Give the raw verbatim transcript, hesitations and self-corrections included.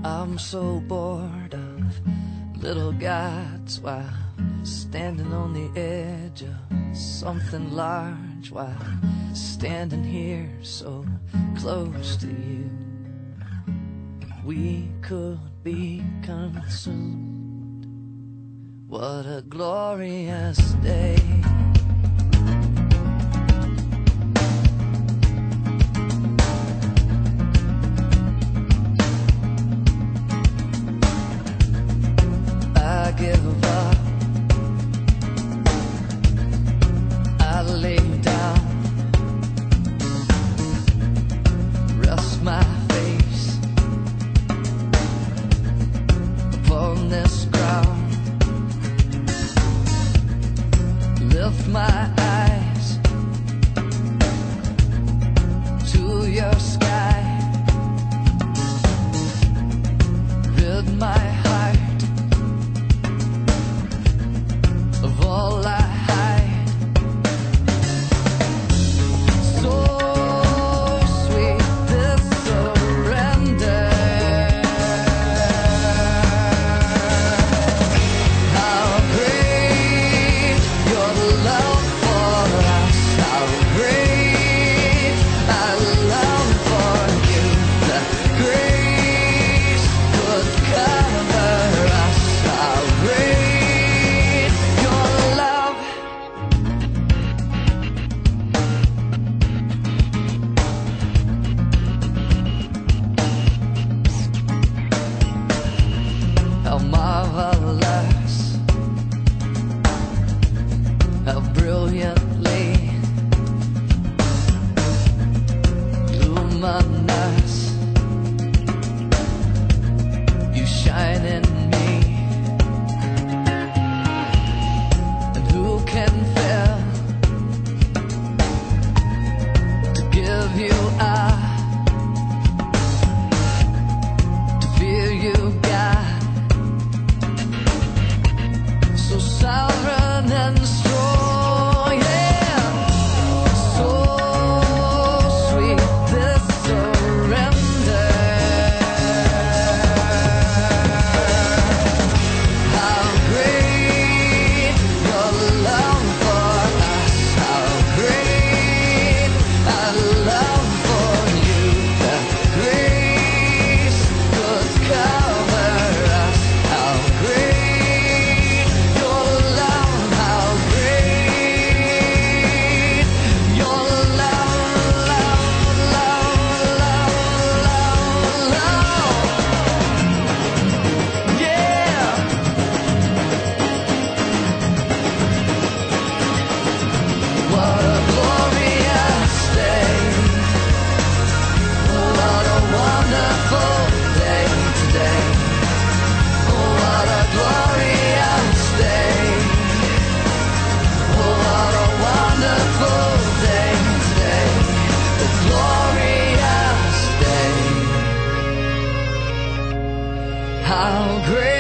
I'm so bored of little gods while standing on the edge of something large, while standing here so close to you. We could be consumed. What a glorious day. I give up, I lay down, rest my face upon this ground, lift my eyes to your sky, rid my heart of all I hide. So sweet this surrender. How great your love for us. How great our love for you. The grace could cover us. How great your love. How marvelous, how brilliantly luminous you shine in me. And who can fail to give you up, to fear you, God, so sovereign and strong, yeah. So sweet this surrender. How great your love for us. How great our love for you. The grace could cover us. How great your love. How great your love, love, love, love, love, love. Yeah. What a glorious day. What a wonderful day today. What a glorious day. What a wonderful day today. The glorious day. How great